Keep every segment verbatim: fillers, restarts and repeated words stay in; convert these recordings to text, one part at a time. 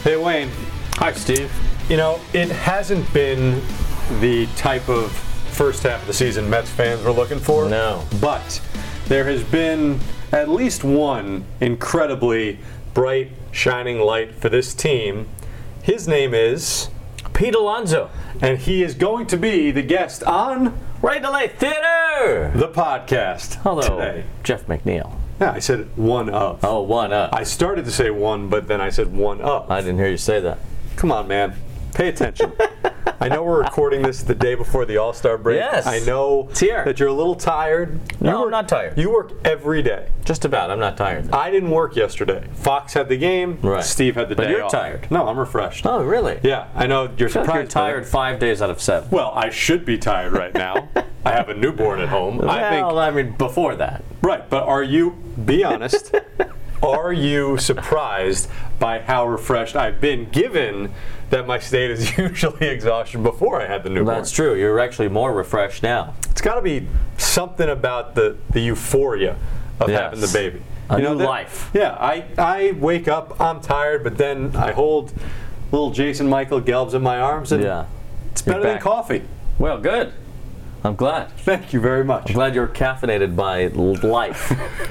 Hey, Wayne. Hi, Steve. You know, it hasn't been the type of first half of the season Mets fans were looking for. No. But there has been at least one incredibly bright, shining light for this team. His name is Pete Alonso. And he is going to be the guest on Right to Late Theater. the podcast Hello, today. Jeff McNeil. Yeah, I said one of. Oh, one up. I started to say one, but then I said one up. I didn't hear you say that. Come on, man. Pay attention. I know we're recording this the day before the All-Star break. Yes. I know It's here. that you're a little tired. No, You I'm work- not tired. You work every day. Just about. I'm not tired. I didn't work yesterday. Fox had the game. Right. Steve had the But day you're off. tired. No, I'm refreshed. Oh, really? Yeah, I know you're I feel surprised. like you're by tired that. five days out of seven. Well, I should be tired right now. I have a newborn at home. Well, I think. I mean, before that. Right, but are you, be honest, are you surprised by how refreshed I've been, given that my state is usually exhaustion before I had the newborn? That's true. You're actually more refreshed now. It's got to be something about the, the euphoria of Yes. having the baby. A new that- life. Yeah, I, I wake up, I'm tired, but then I hold little Jason Michael Gelbs in my arms, and Yeah. it's You're better than back. coffee. Well, good. I'm glad. Thank you very much. I'm glad you're caffeinated by l- life.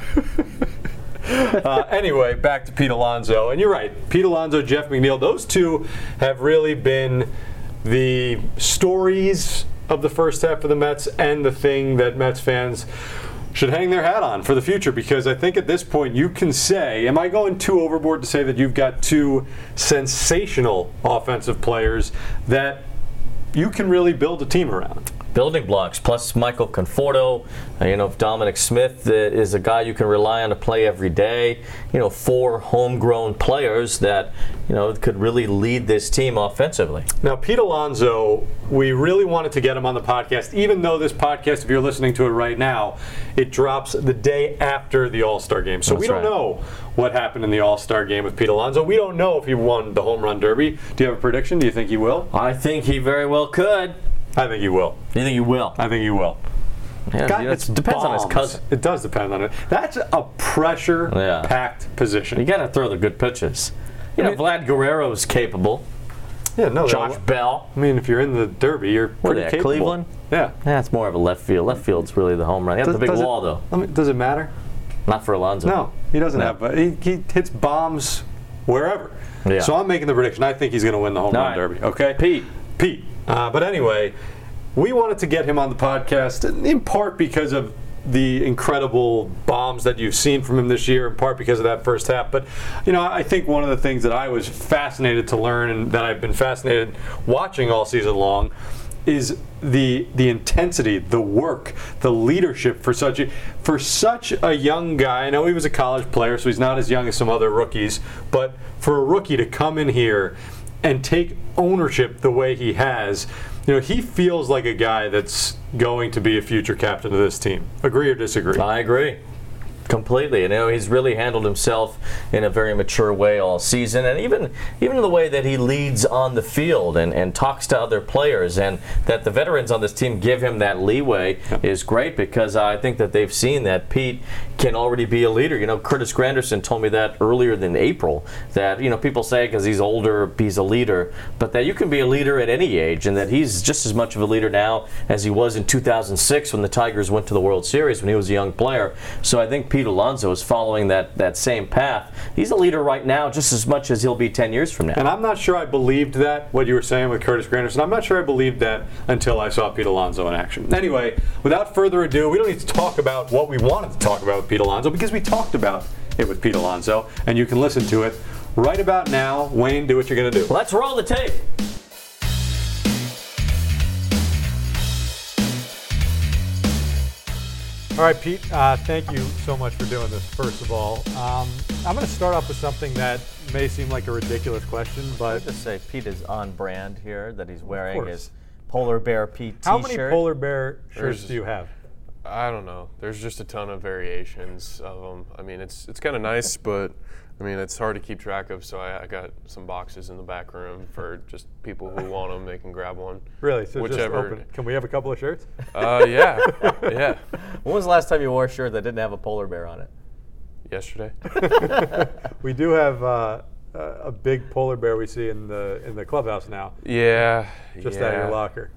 Uh, anyway, back to Pete Alonso. And you're right, Pete Alonso, Jeff McNeil, those two have really been the stories of the first half of the Mets and the thing that Mets fans should hang their hat on for the future, because I think at this point you can say, am I going too overboard to say that you've got two sensational offensive players that you can really build a team around? Building blocks, plus Michael Conforto. Uh, you know, Dominic Smith uh, is a guy you can rely on to play every day. You know, four homegrown players that, you know, could really lead this team offensively. Now, Pete Alonso, we really wanted to get him on the podcast, even though this podcast, if you're listening to it right now, it drops the day after the All-Star game. So That's we don't right. know what happened in the All-Star game with Pete Alonso. We don't know if he won the home run derby. Do you have a prediction? Do you think he will? I think he very well could. I think he will. You think he will? I think he will. Yeah, God, you know, it's it depends on his bombs. cousin. It does depend on it. That's a pressure-packed You position. got to throw the good pitches. You know, I mean- Vlad Guerrero's capable. Yeah, no. Josh that- Bell. I mean, if you're in the derby, you're What are pretty they, at capable. Cleveland? Yeah. That's more of a left field. Left field's really the home run. He has the big Does it- wall, though. I mean, does it matter? Not for Alonso. No, he doesn't No. have. But he, he hits bombs wherever. Yeah. So I'm making the prediction. I think he's going to win the home All run right. derby. Okay, Pete. Pete. Uh, but anyway, we wanted to get him on the podcast in part because of the incredible bombs that you've seen from him this year, in part because of that first half. But, you know, I think one of the things that I was fascinated to learn and that I've been fascinated watching all season long is the the intensity, the work, the leadership for such a for such a young guy. I know he was a college player, so he's not as young as some other rookies, but for a rookie to come in here and take ownership the way he has, you know, he feels like a guy that's going to be a future captain of this team. Agree or disagree? I agree. Completely. You know, he's really handled himself in a very mature way all season, and even even the way that he leads on the field and, and talks to other players, and that the veterans on this team give him that leeway Yep. is great, because I think that they've seen that Pete can already be a leader. You know, Curtis Granderson told me that earlier than April, that, you know, people say because he's older, he's a leader, but that you can be a leader at any age, and that he's just as much of a leader now as he was in two thousand six when the Tigers went to the World Series when he was a young player. So I think Pete Alonso is following that, that same path. He's a leader right now just as much as he'll be ten years from now. And I'm not sure I believed that, what you were saying with Curtis Granderson. I'm not sure I believed that until I saw Pete Alonso in action. Anyway, without further ado, we don't need to talk about what we wanted to talk about with Pete Alonso, because we talked about it with Pete Alonso, and you can listen to it right about now. Wayne, do what you're going to do. Let's roll the tape. All right, Pete, uh, thank you so much for doing this, first of all. Um, I'm going to start off with something that may seem like a ridiculous question, but Just say Pete is on brand here, that he's wearing course. his Polar Bear Pete how t-shirt. many polar bear shirts There's- do you have? I don't know. There's just a ton of variations of them. I mean, it's it's kind of nice, but I mean, it's hard to keep track of. So I, I got some boxes in the back room for just people who want them. They can grab one. Really? So Whichever. just open it. Can we have a couple of shirts? Uh, yeah, yeah. When was the last time you wore a shirt that didn't have a polar bear on it? Yesterday. We do have uh, uh, a big polar bear we see in the in the clubhouse now, Yeah. just yeah. out of your locker.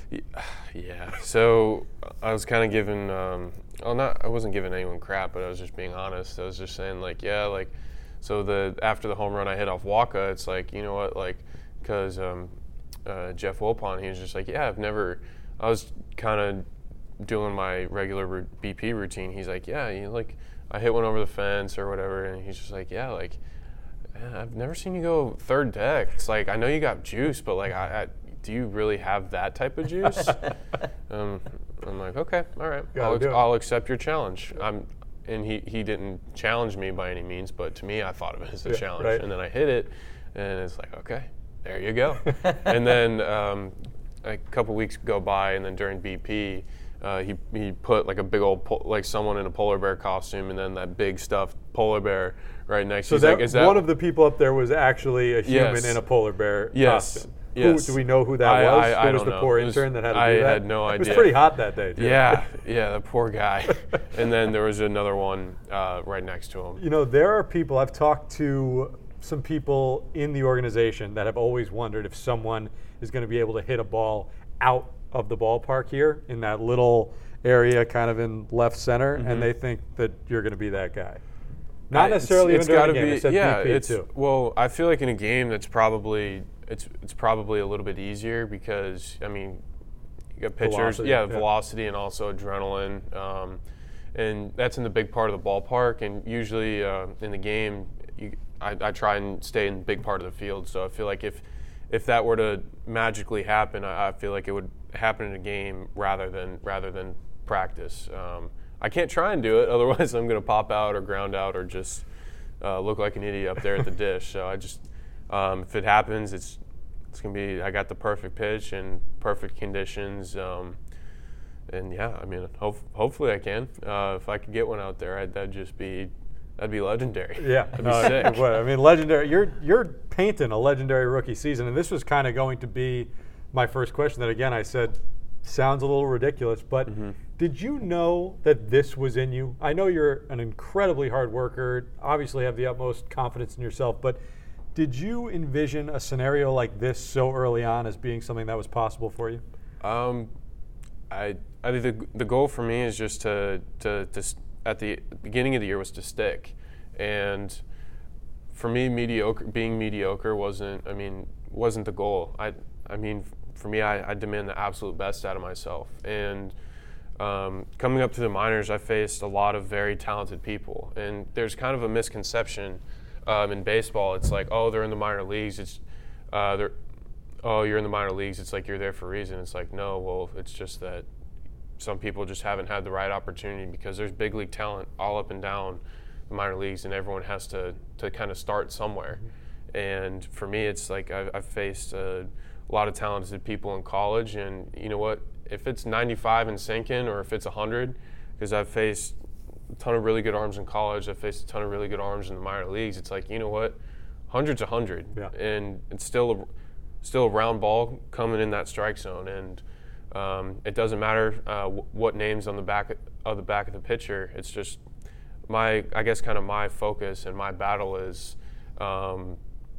Yeah. So I was kind of giving, um, well, not I wasn't giving anyone crap, but I was just being honest. I was just saying like, yeah, like, so the after the home run I hit off Waka, it's like, you know what, like, because um, uh, Jeff Wilpon, he was just like, yeah, I've never. I was kind of doing my regular B P routine. He's like, yeah, you like, I hit one over the fence or whatever, and he's just like, yeah, like, man, I've never seen you go third deck. It's like, I know you got juice, but like, I. I do you really have that type of juice? um, I'm like, okay, all right, I'll, do it. I'll accept your challenge. I'm, and he, he didn't challenge me by any means, but to me, I thought of it as a Yeah, challenge. right. And then I hit it, and it's like, okay, there you go. And then um, a couple weeks go by, and then during B P, uh, he he put like a big old po- like someone in a polar bear costume, and then that big stuffed polar bear right next. So He's that, like, is that one of the people up there was actually a human Yes. in a polar bear Yes. costume. Yes. Who, do we know who that I- was? I- I who was don't the know. poor It was- intern that had to I do that? had no It was idea. pretty hot that day, too. Yeah, yeah, the poor guy. And then there was another one uh, right next to him. You know, there are people, I've talked to some people in the organization that have always wondered if someone is going to be able to hit a ball out of the ballpark here in that little area kind of in left center, Mm-hmm. and they think that you're going to be that guy. Not I- necessarily it's, even during gotta the game. be, I said yeah, B P it's too. well. I feel like in a game that's probably it's it's probably a little bit easier because I mean, you got pitchers, Velocity, yeah, yeah. velocity and also adrenaline, um, and that's in the big part of the ballpark. And usually uh, in the game, you, I, I try and stay in the big part of the field. So I feel like if if that were to magically happen, I, I feel like it would happen in a game rather than rather than practice. Um, I can't try and do it, otherwise I'm going to pop out or ground out or just uh, look like an idiot up there at the dish. So I just, um, if it happens, it's it's going to be, I got the perfect pitch and perfect conditions. Um, and yeah, I mean, hope, hopefully I can. Uh, if I could get one out there, I'd, that'd just be, that'd be legendary. Yeah, That'd be no, sick. it would. I mean, legendary. You're you're painting a legendary rookie season, and this was kind of going to be my first question. That again, I said sounds a little ridiculous, but Mm-hmm. did you know that this was in you? I know you're an incredibly hard worker. Obviously, have the utmost confidence in yourself, but did you envision a scenario like this so early on as being something that was possible for you? Um, I I think the the goal for me is just to to to s- at the beginning of the year was to stick, and for me, mediocre being mediocre wasn't. I mean, wasn't the goal. I I mean, for me, I, I demand the absolute best out of myself. And um, coming up to the minors, I faced a lot of very talented people, and there's kind of a misconception um, in baseball. It's like, oh, they're in the minor leagues. It's uh, they're oh, you're in the minor leagues. It's like you're there for a reason. It's like, no, well, it's just that some people just haven't had the right opportunity because there's big league talent all up and down the minor leagues, and everyone has to, to kind of start somewhere. And for me, it's like I've, I've faced uh, a lot of talented people in college, and you know what? If it's ninety-five and sinking, or if it's one hundred, because I've faced a ton of really good arms in college, I've faced a ton of really good arms in the minor leagues. It's like, you know what? one hundred's one hundred, Yeah. and it's still a, still a round ball coming in that strike zone, and um, it doesn't matter uh, w- what name's on the back of the back of the pitcher. It's just my, I guess, kind of my focus and my battle is um,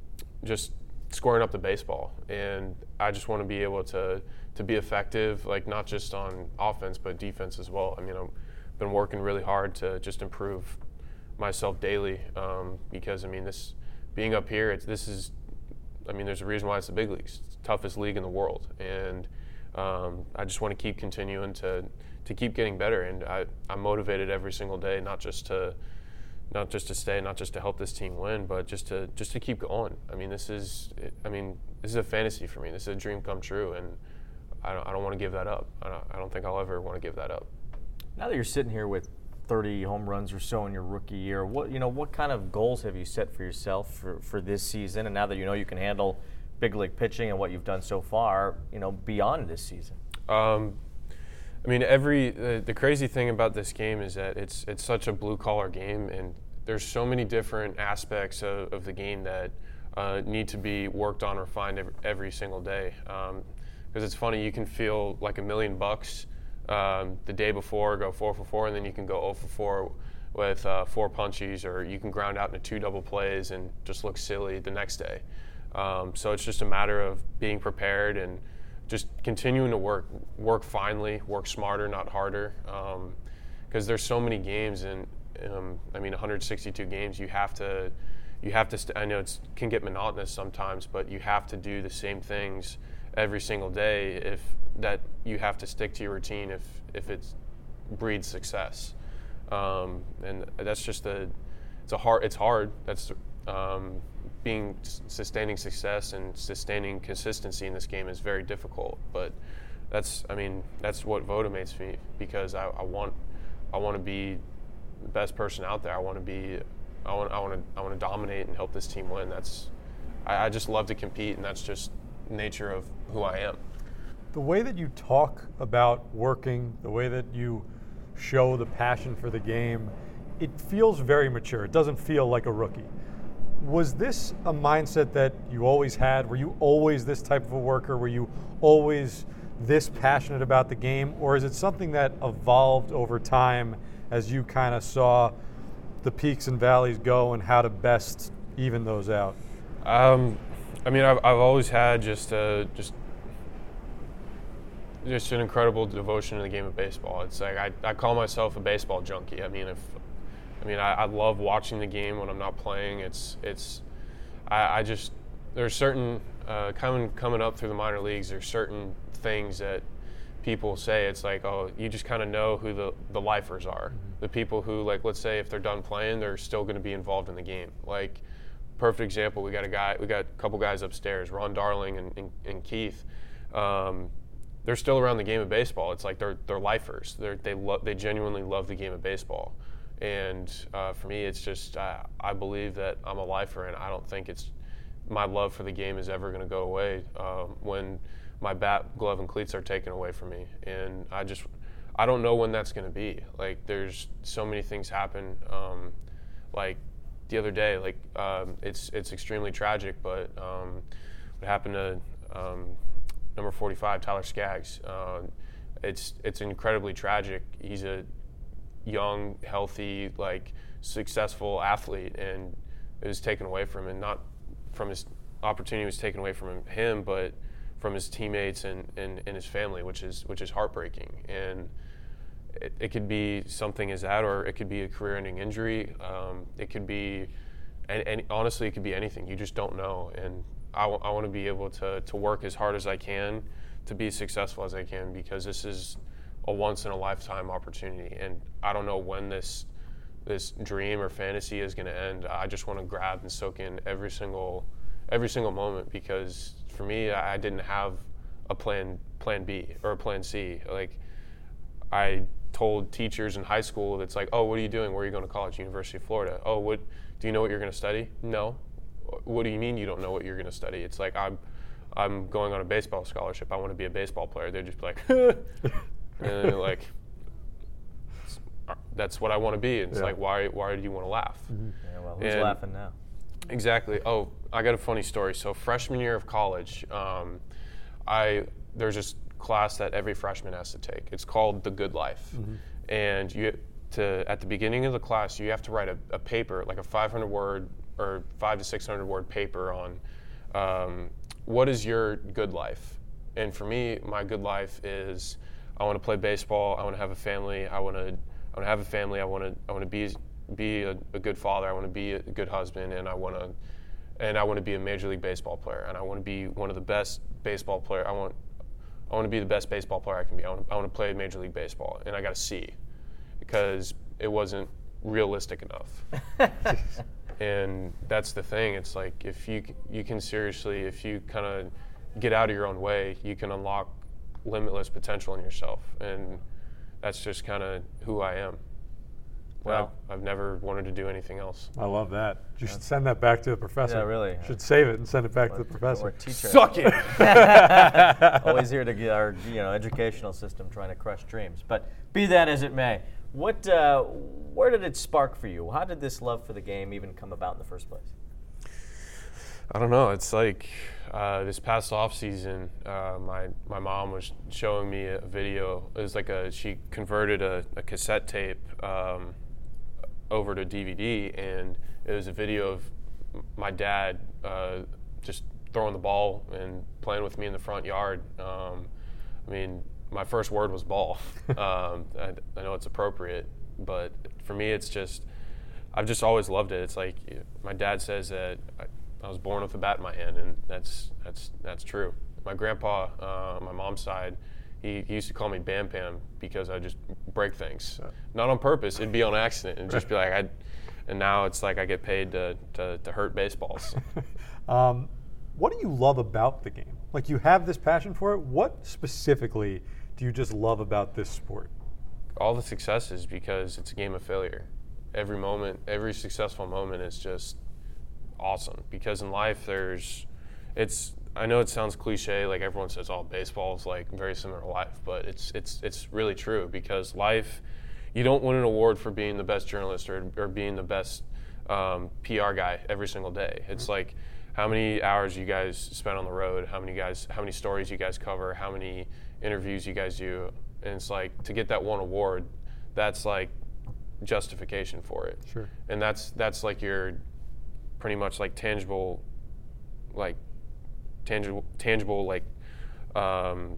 just scoring up the baseball, and I just want to be able to to be effective, like not just on offense but defense as well. I mean, I've been working really hard to just improve myself daily um, because I mean, this being up here, it's this is, I mean, there's a reason why it's the big leagues. It's the toughest league in the world, and um, I just want to keep continuing to to keep getting better, and I, I'm motivated every single day, not just to not just to stay, not just to help this team win, but just to just to keep going. I mean, this is I mean, this is a fantasy for me. This is a dream come true, and I don't I don't want to give that up. I don't, I don't think I'll ever want to give that up. Now that you're sitting here with thirty home runs or so in your rookie year, what you know, what kind of goals have you set for yourself for, for this season? And now that you know you can handle big league pitching and what you've done so far, you know, beyond this season. Um, I mean, every uh, the crazy thing about this game is that it's it's such a blue collar game, and there's so many different aspects of, of the game that uh, need to be worked on or refined every, every single day. Because um, it's funny, you can feel like a million bucks um, the day before, go four for four, and then you can go zero for four with uh, four punchies, or you can ground out into two double plays and just look silly the next day. Um, so it's just a matter of being prepared and just continuing to work, work finely, work smarter, not harder. Because um, there's so many games, and um, I mean, one hundred sixty-two games. You have to, you have to. St- I know it can get monotonous sometimes, but you have to do the same things every single day. If that, you have to stick to your routine if if it breeds success. Um, and that's just a, it's a hard, it's hard. That's um, being sustaining success and sustaining consistency in this game is very difficult. But that's, I mean, that's what motivates me, because I, I want, I want to be the best person out there. I want to be, I want, I want to, I want to dominate and help this team win. That's, I, I just love to compete, and that's just nature of who I am. The way that you talk about working, the way that you show the passion for the game, it feels very mature. It doesn't feel like a rookie. Was this a mindset that you always had? Were you always this type of a worker? Were you always this passionate about the game? Or is it something that evolved over time as you kind of saw the peaks and valleys go and how to best even those out? Um, I mean, I've, I've always had just a, just just an incredible devotion to the game of baseball. It's like I, I call myself a baseball junkie. I mean, if I mean I, I love watching the game when I'm not playing. It's it's I, I just there's certain uh, coming coming up through the minor leagues. There's certain things that people say. It's like, oh, you just kind of know who the the lifers are. Mm-hmm. The people who, like, let's say if they're done playing, they're still going to be involved in the game. Like, perfect example, we got a guy, we got a couple guys upstairs, Ron Darling and, and, and Keith. Um, they're still around the game of baseball. It's like they're they're lifers. They're, they lo- they genuinely love the game of baseball. And uh, for me, it's just uh, I believe that I'm a lifer, and I don't think it's my love for the game is ever going to go away um, when my bat, glove, and cleats are taken away from me. And I just I don't know when that's going to be. Like, there's so many things happen. Um, like the other day, like um, it's it's extremely tragic, but um, what happened to um, number forty-five, Tyler Skaggs. Uh, it's it's incredibly tragic. He's a young, healthy, like successful athlete, and it was taken away from him. Not from his opportunity was taken away from him, him but from his teammates and, and, and his family, which is which is heartbreaking. And it, it could be something as that, or it could be a career-ending injury. Um, it could be, and, and honestly, it could be anything. You just don't know. And I, w- I want to be able to to work as hard as I can to be as successful as I can, because this is a once-in-a-lifetime opportunity, and I don't know when this this dream or fantasy is going to end. I just want to grab and soak in every single every single moment, because for me, I didn't have a plan plan B or a plan C. Like, I told teachers in high school, that's like, oh, what are you doing? Where are you going to college? University of Florida. Oh, what do you know what you're going to study? No. What do you mean you don't know what you're going to study? It's like, I'm I'm going on a baseball scholarship. I want to be a baseball player. They're just like, and they're like, that's what I want to be. And it's yeah. like, why why do you want to laugh? Mm-hmm. Yeah, well, who's and laughing now? Exactly. Oh, I got a funny story. So freshman year of college, um, I there's this class that every freshman has to take. It's called The Good Life. Mm-hmm. And you to at the beginning of the class, you have to write a, a paper, like a five hundred word or five to six hundred word paper on um, what is your good life. And for me, my good life is I want to play baseball. I want to have a family. I want to I want to have a family. I want to I want to be be a, a good father. I want to be a good husband, and I want to and I want to be a Major League Baseball player. And I want to be one of the best baseball player. I want I want to be the best baseball player I can be. I want to, I want to play Major League Baseball, and I got a C because it wasn't realistic enough. And that's the thing. It's like if you you can seriously, if you kind of get out of your own way, you can unlock limitless potential in yourself, and that's just kind of who I am. Well, I've, I've never wanted to do anything else. I love that. You should send that back to the professor. Yeah, really. You should save it and send it back or, to the professor. Or teacher. Suck it! Always here to get our you know educational system trying to crush dreams. But be that as it may, what uh, where did it spark for you? How did this love for the game even come about in the first place? I don't know. It's like uh, this past off season, uh, my my mom was showing me a video. It was like a she converted a, a cassette tape um, over to D V D, and it was a video of my dad uh, just throwing the ball and playing with me in the front yard. Um, I mean, my first word was ball. um, I, I know it's appropriate, but for me, it's just, I've just always loved it. It's like my dad says that I, I was born with a bat in my hand, and that's that's that's true. My grandpa, uh, on my mom's side, he, he used to call me Bam Bam because I just break things, uh, not on purpose. It'd be on accident, and just be like, I. And now it's like I get paid to to, to hurt baseballs. um, what do you love about the game? Like, you have this passion for it. What specifically do you just love about this sport? All the successes, because it's a game of failure. Every moment, every successful moment is just awesome. Because in life, there's, it's. I know it sounds cliche, like everyone says, "Oh, baseball is like very similar to life," but it's it's it's really true, because life. You don't win an award for being the best journalist or, or being the best um, P R guy every single day. It's like how many hours you guys spend on the road, how many guys, how many stories you guys cover, how many interviews you guys do, and it's like to get that one award, that's like justification for it. Sure. And that's that's like your pretty much like tangible, like tangible tangible like. Um,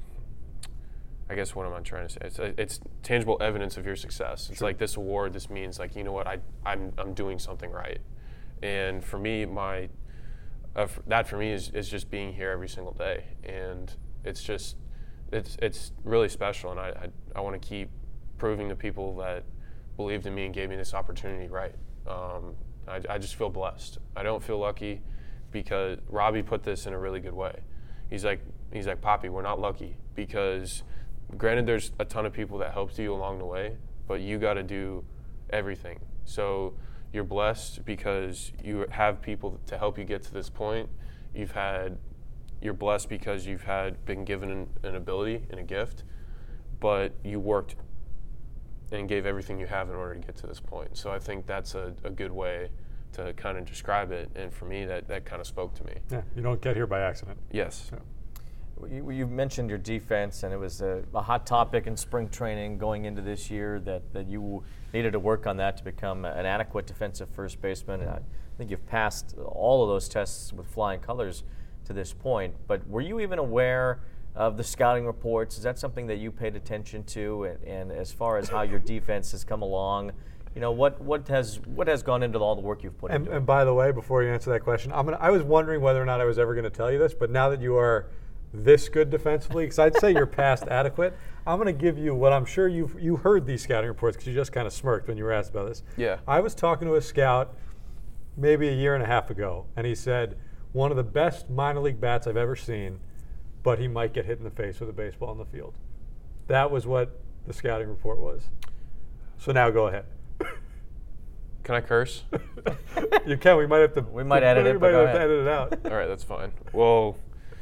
I guess what am I trying to say? It's, it's tangible evidence of your success. It's Sure. like this award. This means like, you know what, I I'm I'm doing something right. And for me, my uh, that for me is, is just being here every single day. And it's just it's it's really special. And I I, I want to keep proving to people that believed in me and gave me this opportunity right. Um, I I just feel blessed. I don't feel lucky because Robbie put this in a really good way. He's like he's like Poppy, we're not lucky because. Granted, there's a ton of people that helped you along the way, but you got to do everything. So you're blessed because you have people to help you get to this point. You've had, you're blessed because you've had been given an, an ability and a gift, but you worked and gave everything you have in order to get to this point. So I think that's a, a good way to kind of describe it. And for me, that, that kind of spoke to me. Yeah, you don't get here by accident. Yes. So. You, you mentioned your defense, and it was a, a hot topic in spring training going into this year that, that you needed to work on that to become an adequate defensive first baseman. And I think you've passed all of those tests with flying colors to this point. But were you even aware of the scouting reports? Is that something that you paid attention to? And, and as far as how your defense has come along, you know, what, what has what has gone into all the work you've put And, into it? and by the way, before you answer that question, I'm gonna, I was wondering whether or not I was ever going to tell you this, but now that you are this good defensively, because I'd say you're past adequate, I'm going to give you what I'm sure you've you heard these scouting reports because you just kind of smirked when you were asked about this. Yeah. I was talking to a scout maybe a year and a half ago, and he said one of the best minor league bats I've ever seen, but he might get hit in the face with a baseball in the field. That was what the scouting report was. So now go ahead. Can I curse? You can. We might have to. We might edit it, We but might go have to ahead. edit it out. All right, that's fine. Well,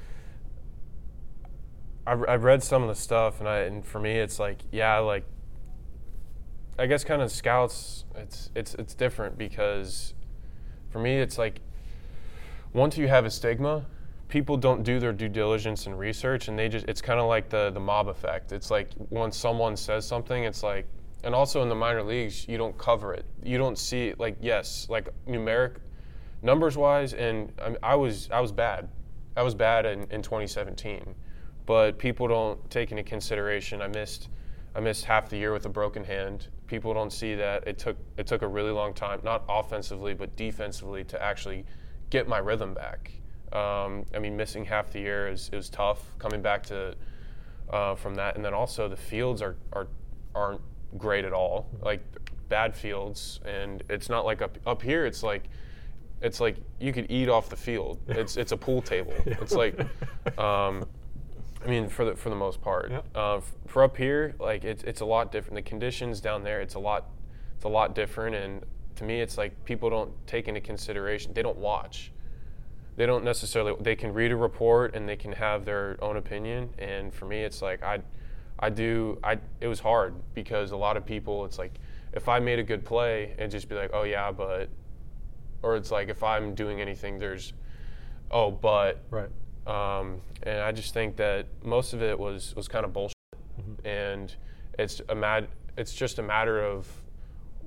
I've, I've read some of the stuff, and I and for me, it's like, yeah, like, I guess kind of scouts, it's it's it's different because, for me, it's like, once you have a stigma, people don't do their due diligence and research, and they just, it's kind of like the the mob effect. It's like once someone says something, it's like, and also in the minor leagues, you don't cover it. You don't see, like, yes, like numeric, numbers wise, and I, mean, I was I was bad. I was bad in, in twenty seventeen. But people don't take into consideration I missed I missed half the year with a broken hand. People don't see that it took it took a really long time, not offensively but defensively, to actually get my rhythm back. Um, I mean, missing half the year is, is tough. Coming back to uh, from that, and then also the fields are, are aren't great at all. Like bad fields, and it's not like up up here. It's like it's like you could eat off the field. It's it's a pool table. It's like. Um, I mean, for the for the most part, Yep. uh, f- for up here, like it's it's a lot different. The conditions down there, it's a lot, it's a lot different. And to me, it's like people don't take into consideration. They don't watch. They don't necessarily. They can read a report and they can have their own opinion. And for me, it's like I, I do. I it was hard because a lot of people. It's like if I made a good play, it'd just be like, oh yeah, but, or it's like if I'm doing anything, there's, oh but. Right. Um, and I just think that most of it was, was kind of bullshit, mm-hmm. and it's a mad. It's just a matter of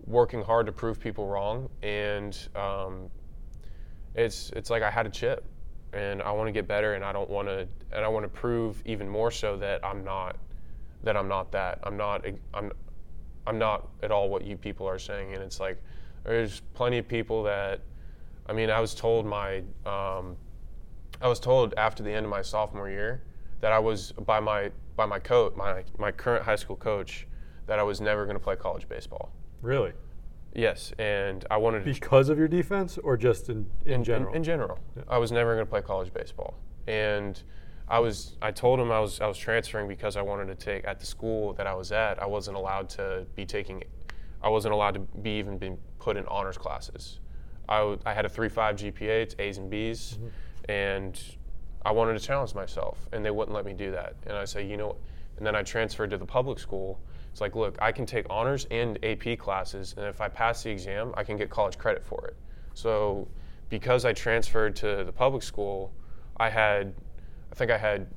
working hard to prove people wrong, and um, it's it's like I had a chip, and I want to get better, and I don't want to, and I want to prove even more so that I'm not, that I'm not that. I'm not. I'm. I'm not at all what you people are saying, and it's like there's plenty of people that. I mean, I was told my. Um, I was told after the end of my sophomore year that I was by my by my coach, my my current high school coach, that I was never going to play college baseball. Really? Yes, and I wanted to Because of your defense, or just in, in, in general? In, in general, Yeah. I was never going to play college baseball, and I was. I told him I was. I was transferring because I wanted to take at the school that I was at. I wasn't allowed to be taking. I wasn't allowed to be even being put in honors classes. I, w- I had a three point five G P A. It's A's and B's, mm-hmm. and I wanted to challenge myself, and they wouldn't let me do that. And I say, you know, and then I transferred to the public school. It's like, look, I can take honors and A P classes, and if I pass the exam, I can get college credit for it. So because I transferred to the public school, I had, I think I had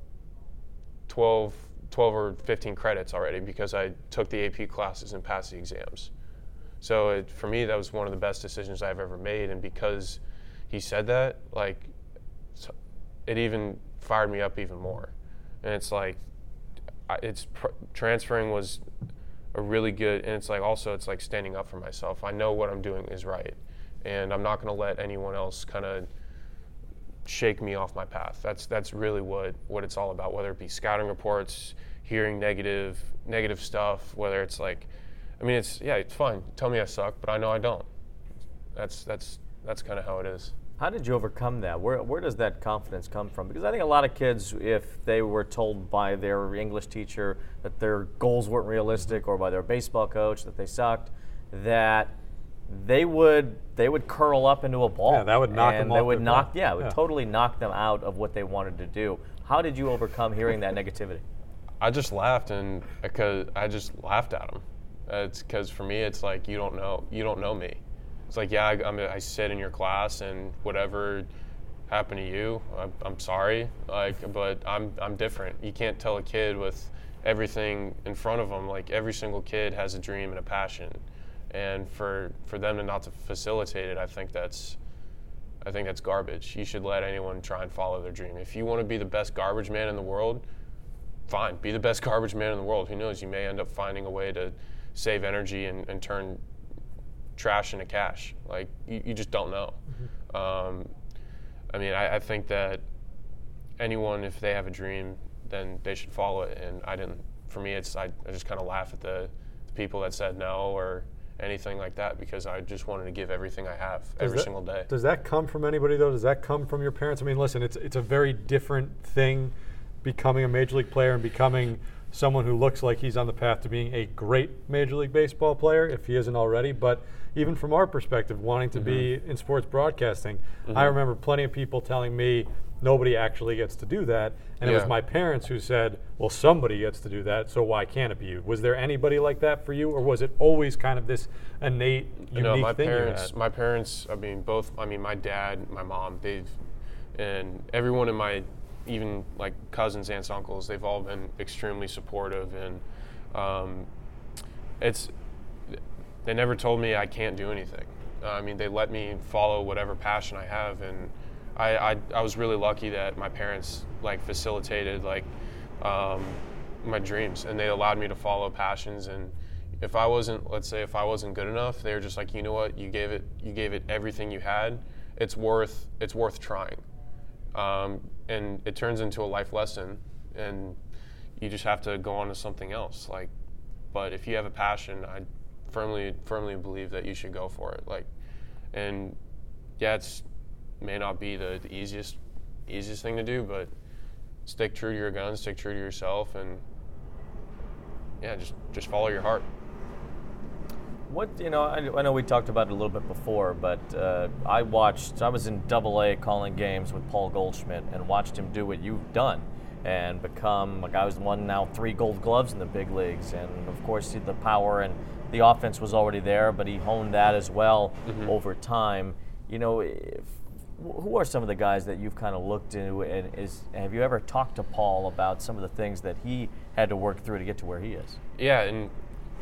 twelve, twelve or fifteen credits already because I took the A P classes and passed the exams. So it, for me, that was one of the best decisions I've ever made, and because he said that, like, it even fired me up even more. And it's like, it's pr- transferring was a really good, and it's like also it's like standing up for myself. I know what I'm doing is right, and I'm not going to let anyone else kind of shake me off my path. That's that's really what what it's all about. Whether it be scouting reports, hearing negative negative stuff, whether it's like, I mean, it's yeah, it's fine. Tell me I suck, but I know I don't. That's that's that's kind of how it is. How did you overcome that? Where where does that confidence come from? Because I think a lot of kids, if they were told by their English teacher that their goals weren't realistic, or by their baseball coach that they sucked, that they would they would curl up into a ball. Yeah, that would knock and them they off would their knock path. yeah, it would Yeah. totally knock them out of what they wanted to do. How did you overcome hearing that negativity? I just laughed, and because I just laughed at him. It's because for me, it's like you don't know you don't know me. It's like, yeah, I, I'm, I sit in your class, and whatever happened to you, I, I'm sorry. Like, but I'm I'm different. You can't tell a kid with everything in front of them. Like, every single kid has a dream and a passion, and for for them to not to facilitate it, I think that's I think that's garbage. You should let anyone try and follow their dream. If you want to be the best garbage man in the world, fine, be the best garbage man in the world. Who knows? You may end up finding a way to save energy and, and turn trash into cash. Like, you, you just don't know. Mm-hmm. Um, I mean, I, I think that anyone, if they have a dream, then they should follow it. And I didn't, for me, it's, I, I just kind of laugh at the, the people that said no or anything like that, because I just wanted to give everything I have every that, single day. Does that come from anybody, though? Does that come from your parents? I mean, listen, it's it's a very different thing becoming a Major League player and becoming someone who looks like he's on the path to being a great Major League Baseball player, if he isn't already. But even from our perspective, wanting to mm-hmm. be in sports broadcasting, mm-hmm. I remember plenty of people telling me nobody actually gets to do that. And yeah. it was my parents who said, well, somebody gets to do that, so why can't it be you? Was there anybody like that for you, or was it always kind of this innate, unique no, my thing parents, you had? My parents, I mean, both, I mean, my dad, my mom, they've, and everyone in my, even like cousins, aunts, uncles, they've all been extremely supportive, and um, it's, they never told me I can't do anything. Uh, I mean, they let me follow whatever passion I have, and I, I, I was really lucky that my parents like facilitated like um, my dreams, and they allowed me to follow passions. And if I wasn't, let's say, if I wasn't good enough, they were just like, you know what, you gave it, you gave it everything you had. It's worth, it's worth trying. Um, and it turns into a life lesson, and you just have to go on to something else. Like, but if you have a passion, I firmly, firmly believe that you should go for it. Like, and yeah, it's may not be the, the easiest, easiest thing to do, but stick true to your guns, stick true to yourself, and yeah, just just follow your heart. What, you know, I, I know we talked about it a little bit before, but uh, I watched, I was in Double A calling games with Paul Goldschmidt and watched him do what you've done and become, like, I was won now three gold gloves in the big leagues, and of course the power and the offense was already there, but he honed that as well mm-hmm. over time. You know, if, who are some of the guys that you've kind of looked into, and is have you ever talked to Paul about some of the things that he had to work through to get to where he is? Yeah, and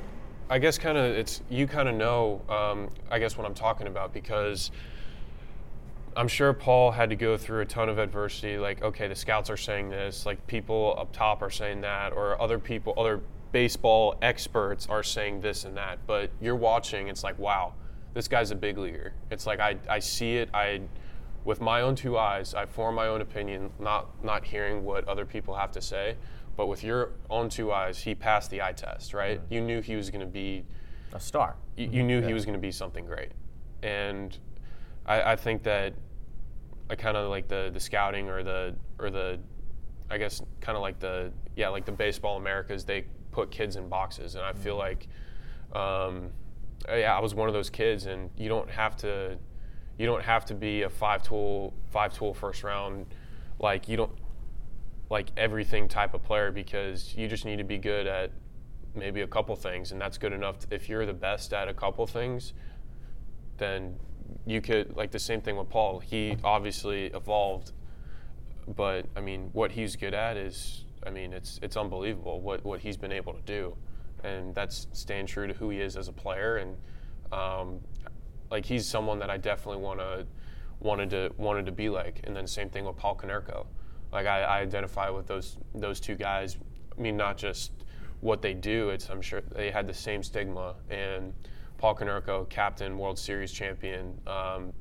I guess kind of it's you kind of know. Um, I guess what I'm talking about, because I'm sure Paul had to go through a ton of adversity. Like, okay, the scouts are saying this, like people up top are saying that, or other people, other baseball experts are saying this and that. But you're watching, it's like, wow, this guy's a big leaguer. It's like I, I see it. I, with my own two eyes, I form my own opinion, not not hearing what other people have to say. But with your own two eyes, he passed the eye test, right? Mm-hmm. You knew he was going to be a star. You, you knew yeah. he was going to be something great, and I, I think that I kind of like the the scouting or the or the I guess kind of like the yeah like the Baseball Americas, they put kids in boxes, and I feel like um, yeah I was one of those kids, and you don't have to you don't have to be a five tool five tool first round, like you don't like everything type of player, because you just need to be good at maybe a couple things, and that's good enough. To, if you're the best at a couple things, then you could, like the same thing with Paul. He obviously evolved, but I mean, what he's good at is, I mean, it's it's unbelievable what, what he's been able to do, and that's staying true to who he is as a player. And um, like he's someone that I definitely want to wanted to wanted to be like. And then same thing with Paul Konerko. Like I, I identify with those those two guys. I mean, not just what they do. It's I'm sure they had the same stigma. And Paul Konerko, captain, World Series champion, um,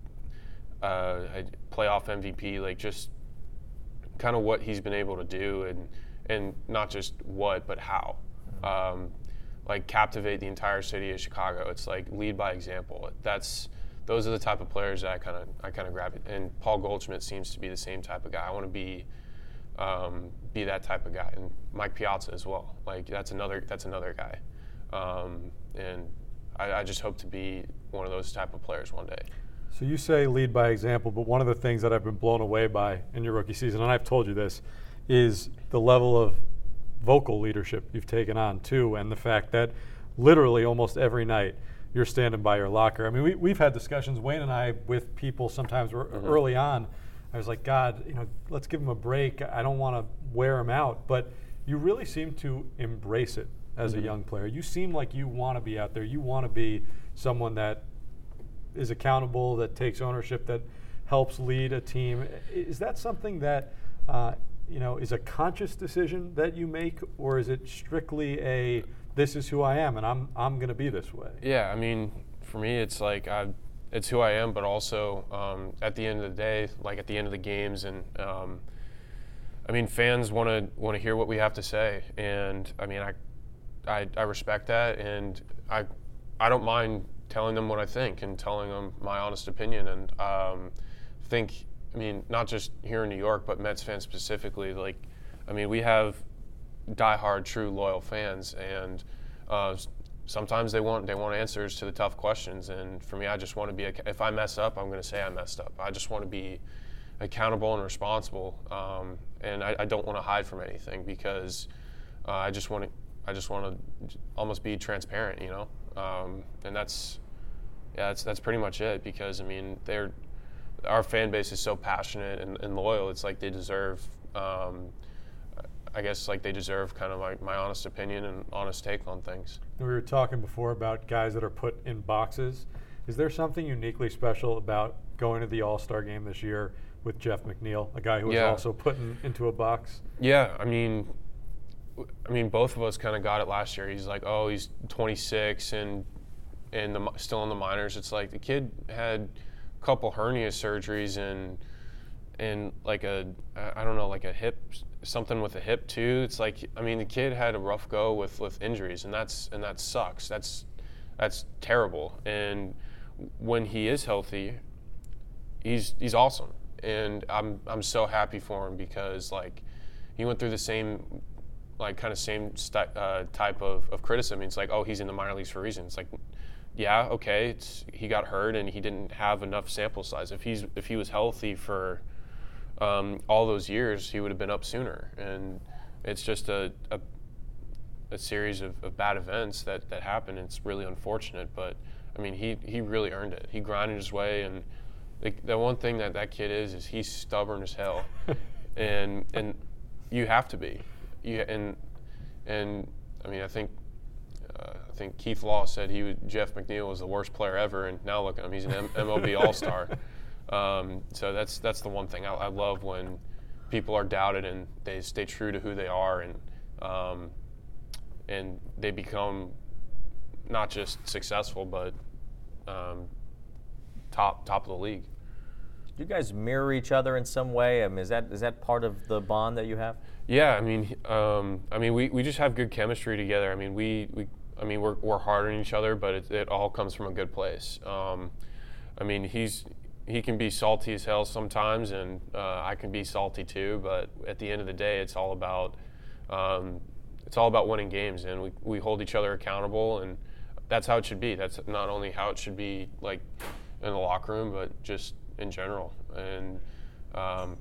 uh, playoff M V P, like just kind of what he's been able to do, and and not just what, but how. Um, like captivate the entire city of Chicago. It's like lead by example. That's those are the type of players that I kind of I kind of grab it. And Paul Goldschmidt seems to be the same type of guy. I want to be um, be that type of guy. And Mike Piazza as well. Like that's another that's another guy. Um, and I, I just hope to be one of those type of players one day. So you say lead by example, but one of the things that I've been blown away by in your rookie season, and I've told you this, is the level of vocal leadership you've taken on too, and the fact that literally almost every night you're standing by your locker. I mean, we, we've had discussions, Wayne and I, with people sometimes mm-hmm. early on. I was like, God, you know, let's give him a break. I don't want to wear him out. But you really seem to embrace it as mm-hmm. a young player. You seem like you want to be out there. You want to be someone that is accountable, that takes ownership, that helps lead a team. Is that something that uh, you know is a conscious decision that you make, or is it strictly a this is who I am and I'm I'm going to be this way? Yeah, I mean, for me, it's like I, it's who I am, but also um, at the end of the day, like at the end of the games, and um, I mean, fans want to want to hear what we have to say, and I mean, I, I I respect that, and I I don't mind telling them what I think and telling them my honest opinion. And um, think, I mean, not just here in New York, but Mets fans specifically. Like, I mean, we have diehard, true, loyal fans, and uh, sometimes they want they want answers to the tough questions. And for me, I just want to be. If I mess up, I'm going to say I messed up. I just want to be accountable and responsible, um, and I, I don't want to hide from anything, because uh, I just want to. I just want to almost be transparent, you know. Um, and that's, yeah, that's that's pretty much it. Because I mean, they're our fan base is so passionate and, and loyal. It's like they deserve, um, I guess, like they deserve kind of like my honest opinion and honest take on things. We were talking before about guys that are put in boxes. Is there something uniquely special about going to the All-Star game this year with Jeff McNeil, a guy who was yeah. also put in, into a box? Yeah, I mean. I mean, both of us kind of got it last year. He's like, oh, he's twenty-six and and the, still in the minors. It's like the kid had a couple hernia surgeries and and like a I don't know, like a hip, something with a hip too. It's like, I mean, the kid had a rough go with, with injuries, and that's and that sucks. That's that's terrible. And when he is healthy, he's he's awesome, and I'm I'm so happy for him, because like he went through the same. Like kind of same st- uh, type of, of criticism. It's like, oh, he's in the minor leagues for a reason. It's like, yeah, okay, it's, he got hurt and he didn't have enough sample size. If he's if he was healthy for um, all those years, he would have been up sooner. And it's just a a, a series of, of bad events that, that happen. It's really unfortunate, but I mean, he, he really earned it. He grinded his way, and the, the one thing that that kid is is he's stubborn as hell, and and you have to be. You, and and I mean, I think uh, I think Keith Law said he would, Jeff McNeil was the worst player ever, and now look at him, he's an M- MLB All-Star. Um, so that's that's the one thing I, I love, when people are doubted and they stay true to who they are, and um, and they become not just successful, but um, top top of the league. Do you guys mirror each other in some way? I mean, is that is that part of the bond that you have? Yeah, I mean, um, I mean, we, we just have good chemistry together. I mean, we, we I mean, we're we're hard on each other, but it, it all comes from a good place. Um, I mean, he's he can be salty as hell sometimes, and uh, I can be salty too. But at the end of the day, it's all about um, it's all about winning games, and we we hold each other accountable, and that's how it should be. That's not only how it should be, like in the locker room, but just in general. And um,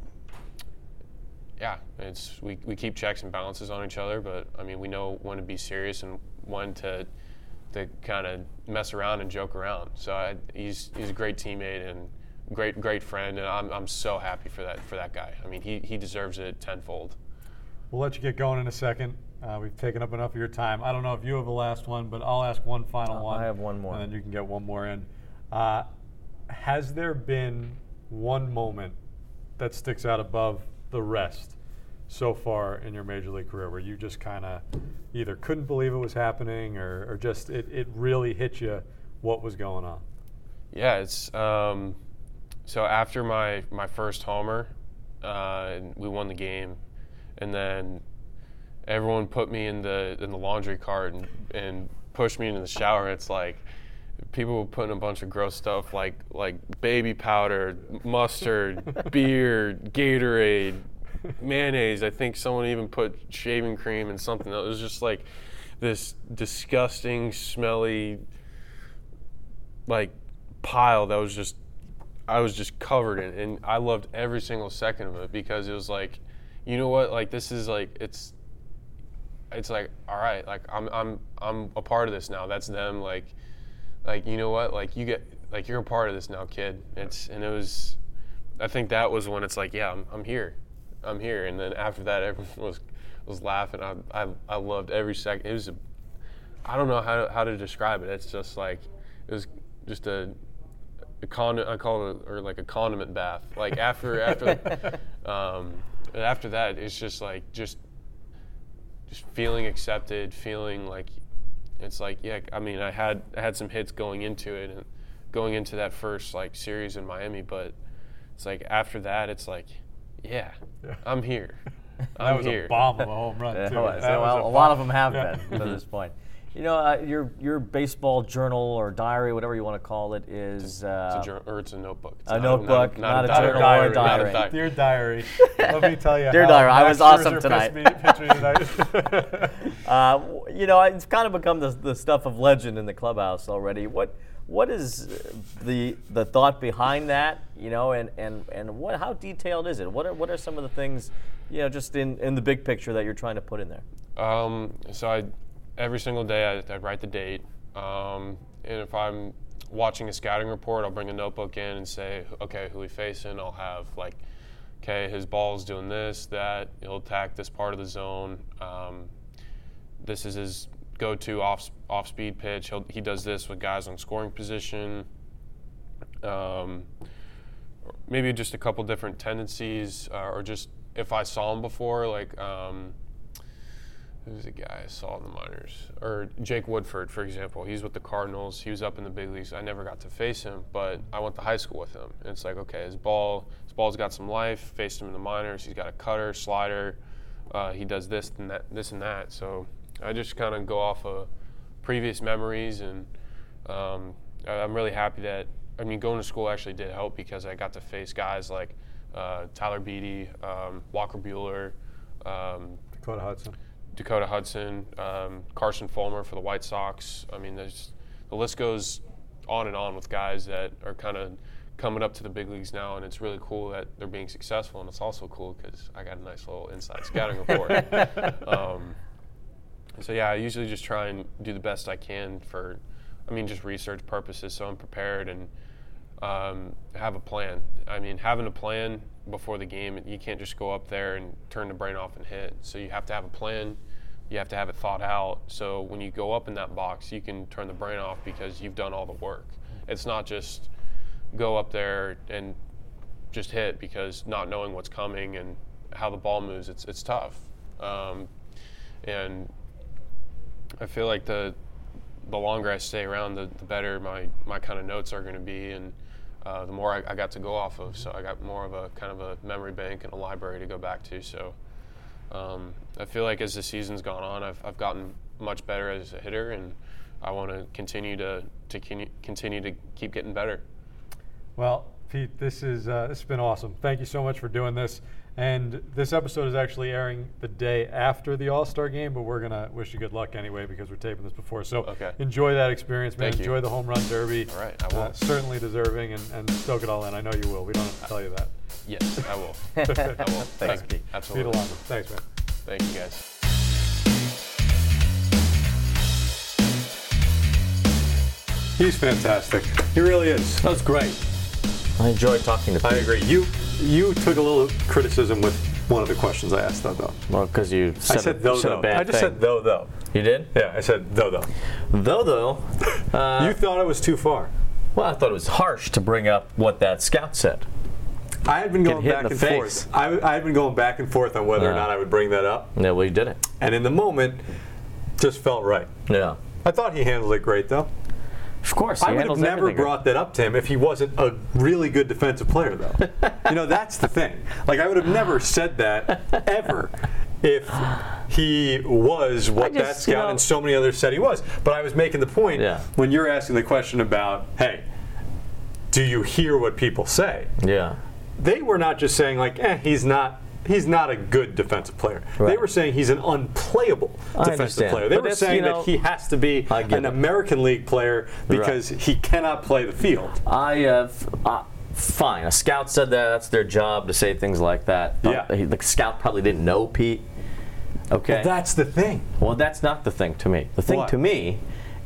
yeah, it's we, we keep checks and balances on each other, but I mean, we know when to be serious and when to to kind of mess around and joke around. So I, he's he's a great teammate and great great friend, and I'm I'm so happy for that for that guy. I mean, he he deserves it tenfold. We'll let you get going in a second. Uh, we've taken up enough of your time. I don't know if you have the last one, but I'll ask one final Uh, one. I have one more. And then you can get one more in. Uh, has there been one moment that sticks out above the rest so far in your Major League career where you just kind of either couldn't believe it was happening or, or just it, it really hit you what was going on? Yeah, it's um, so after my, my first homer, uh, and we won the game, and then everyone put me in the in the laundry cart and, and pushed me into the shower. It's like people were putting a bunch of gross stuff like like baby powder, mustard, beer, Gatorade, mayonnaise. I think someone even put shaving cream and something. It was just like this disgusting, smelly, like pile that was just I was just covered in, and I loved every single second of it because it was like, you know what, like this is like it's it's like, all right, like I'm I'm I'm a part of this now. That's them, like like you know what, like you get like you're a part of this now, kid. It's and it was I think that was when it's like, yeah, I'm I'm here. I'm here. And then after that everyone was was laughing. I I I loved every second. It was a I don't know how to, how to describe it. It's just like it was just a A con- I call it or like a condiment bath. Like after after um, after that, it's just like just just feeling accepted, feeling like it's like yeah. I mean, I had I had some hits going into it and going into that first like series in Miami, but it's like after that, it's like yeah, Yeah. I'm here. That I'm was here. a bomb of a home run, Yeah, too. well, That so, was well, a a bomb. lot of them have Yeah. been to this point. You know, uh, your your baseball journal or diary, whatever you want to call it, is uh, It's a jour- or it's a notebook. It's a not notebook, not, not a diary. journal or a Not diary. diary. Dear diary, let me tell you Dear how diary, I Max was awesome Scherzer tonight. pitched me- pitched me tonight. Uh, you know, it's kind of become the, the stuff of legend in the clubhouse already. What what is the the thought behind that? You know, and, and, and what how detailed is it? What are what are some of the things, you know, just in, in the big picture that you're trying to put in there? Um, so I, every single day I, I write the date, um, and if I'm watching a scouting report, I'll bring a notebook in and say, okay, who we facing? I'll have like, okay, his ball's doing this, that. He'll attack this part of the zone. Um, this is his go-to off off speed pitch. He'll, he does this with guys on scoring position. Um, maybe just a couple different tendencies, uh, or just if I saw him before, like. Um, Who's the guy I saw in the minors? Or Jake Woodford, for example. He's with the Cardinals. He was up in the big leagues. I never got to face him, but I went to high school with him. And it's like, okay, his ball, his ball's got some life. Faced him in the minors. He's got a cutter, slider. Uh, he does this and that, this and that. So I just kind of go off of previous memories, and um, I- I'm really happy that. I mean, going to school actually did help because I got to face guys like uh, Tyler Beatty, um, Walker Buehler. Um, Dakota Hudson. Dakota Hudson, um, Carson Fulmer for the White Sox. I mean, there's the list goes on and on with guys that are kind of coming up to the big leagues now, and it's really cool that they're being successful. And it's also cool because I got a nice little inside scouting report. Um, so yeah, I usually just try and do the best I can for, I mean, just research purposes, so I'm prepared and um, have a plan. I mean, having a plan before the game, you can't just go up there and turn the brain off and hit. So you have to have a plan. you have to have it thought out. So when you go up in that box, you can turn the brain off because you've done all the work. It's not just go up there and just hit, because not knowing what's coming and how the ball moves, it's it's tough. Um, and I feel like the the longer I stay around, the, the better my, my kind of notes are going to be, and uh, the more I, I got to go off of. So I got more of a kind of a memory bank and a library to go back to. So um, I feel like as the season's gone on, I've, I've gotten much better as a hitter, and I want to continue to to continue to keep getting better. Well, Pete, this is uh, this has been awesome. Thank you so much for doing this. And this episode is actually airing the day after the All-Star game, but we're gonna wish you good luck anyway because we're taping this before. So okay. Enjoy that experience, man. Thank enjoy you. the home run derby. All right, I will. Uh, certainly deserving, and, and soak it all in. I know you will. We don't have to tell you that. Yes, I will. I will. Thanks, Pete. Absolutely. Pete Alonso. Thanks, man. Thank you, guys. He's fantastic. He really is. That was great. I enjoyed talking to Pete. I agree. You you took a little criticism with one of the questions I asked, though. though. Well, because you said, I said a, though said though. a bad I just thing. said though though. You did? Yeah, I said though though. Though, though. Uh, You thought it was too far. well, I thought it was harsh to bring up what that scout said. I had been going hit in back the and face. forth. I, I had been going back and forth on whether or Yeah. not I would bring that up, Yeah, well, you did it. and in the moment, just felt right. Yeah. I thought he handled it great, though. Of course. I he would have handles never everything. brought that up to him if he wasn't a really good defensive player, though. You know, that's the thing. Like, I would have never said that ever if he was what I just, that scout you know- and so many others said he was. But I was making the point Yeah. when you're asking the question about, hey, do you hear what people say? Yeah. They were not just saying, like, eh, he's not. He's not a good defensive player. They Right. were saying he's an unplayable I defensive understand. player. They But were that's, saying you know, that he has to be I get an it. American League player because he cannot play the field. I uh, f- uh, fine. A scout said that. That's their job to say things like that. Yeah. Uh, he- the scout probably didn't know Pete. Okay. Well, that's the thing. Well, that's not the thing to me. The thing What? to me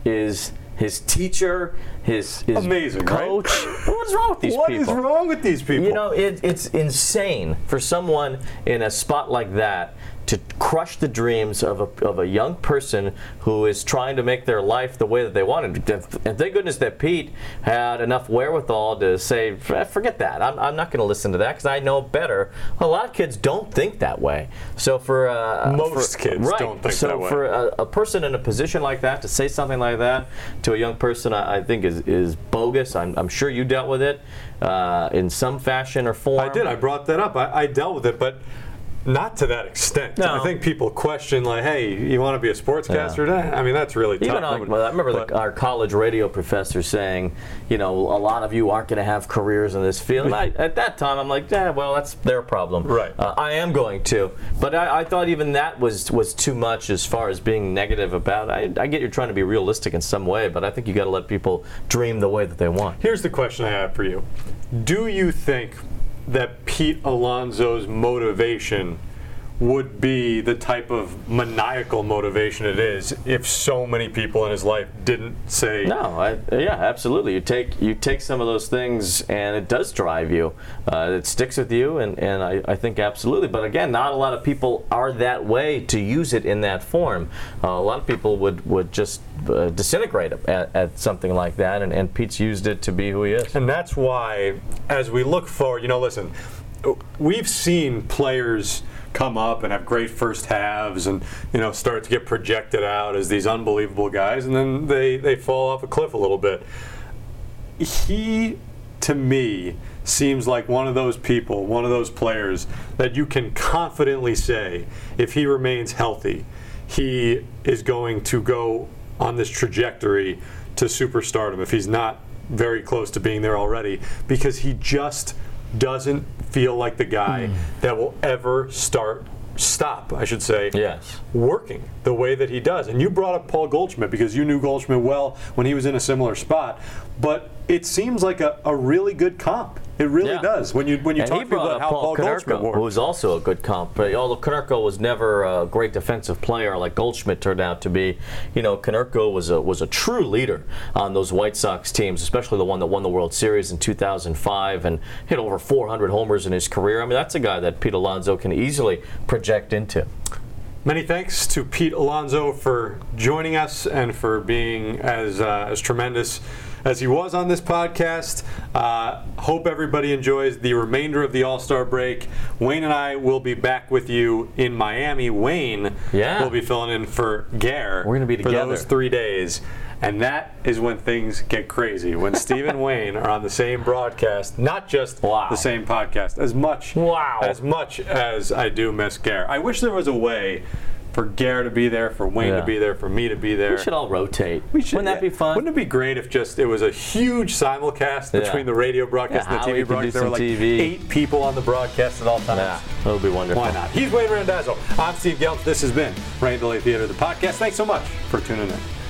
is his teacher, his, his Amazing, right? coach. What's wrong with these What people? is wrong with these people? You know, it, it's insane for someone in a spot like that to crush the dreams of a, of a young person who is trying to make their life the way that they wanted. And thank goodness that Pete had enough wherewithal to say, forget that. I'm, I'm not going to listen to that because I know better. A lot of kids don't think that way. So for uh, Most for, kids right, don't think so that way. for a, a person in a position like that to say something like that to a young person, I, I think is, is bogus. I'm, I'm sure you dealt with it uh, in some fashion or form. I did. I brought that up. I, I dealt with it, but not to that extent. No. I think people question, like, hey, you want to be a sportscaster? Yeah. I mean, that's really tough. Even on, well, I remember But- the, our college radio professor saying, you know, a lot of you aren't going to have careers in this field. And I, at that time, I'm like, yeah, well, that's their problem. Right. Uh, I am going to. But I, I thought even that was was too much as far as being negative about it. I, I get you're trying to be realistic in some way, but I think you got to let people dream the way that they want. Here's the question I have for you. Do you think that Pete Alonso's motivation would be the type of maniacal motivation it is if so many people in his life didn't say No, I, yeah, absolutely. You take you take some of those things, and it does drive you. Uh, it sticks with you, and, and I, I think absolutely. But again, not a lot of people are that way to use it in that form. Uh, a lot of people would, would just uh, disintegrate at, at something like that, and, and Pete's used it to be who he is. And that's why, as we look forward, you know, listen, we've seen players come up and have great first halves and, you know, start to get projected out as these unbelievable guys, and then they, they fall off a cliff a little bit. He, to me, seems like one of those people, one of those players that you can confidently say, if he remains healthy, he is going to go on this trajectory to superstardom if he's not very close to being there already, because he just doesn't feel like the guy mm. that will ever start stop, I should say, yes. working the way that he does. And you brought up Paul Goldschmidt because you knew Goldschmidt well when he was in a similar spot, but it seems like a, a really good comp. It really Yeah. does. When you when you and talk he to people brought about up how Paul, Paul Goldschmidt Konerko, worked. who was also a good comp. But although Konerko was never a great defensive player like Goldschmidt turned out to be, you know, Konerko was a was a true leader on those White Sox teams, especially the one that won the World Series in two thousand five and hit over four hundred homers in his career. I mean, that's a guy that Pete Alonso can easily project into. Many thanks to Pete Alonso for joining us and for being as uh, as tremendous as he was on this podcast. Uh, hope everybody enjoys the remainder of the All-Star break. Wayne and I will be back with you in Miami. Wayne Yeah. will be filling in for Gare We're gonna be for together. those three days. And that is when things get crazy, when Steve and Wayne are on the same broadcast, not just Wow. the same podcast, as much, Wow. as much as I do miss Gare. I wish there was a way for Gare to be there, for Wayne Yeah. to be there, for me to be there. We should all rotate. We should- Wouldn't that be fun? Wouldn't it be great if just it was a huge simulcast Yeah. between the radio broadcast Yeah, and the Howie T V could do broadcast? There were some like T V. eight people on the broadcast at all times. Yeah, that would be wonderful. Why not? He's Wayne Randazzo. I'm Steve Geltz. This has been Rain Delay Theater, the podcast. Thanks so much for tuning in.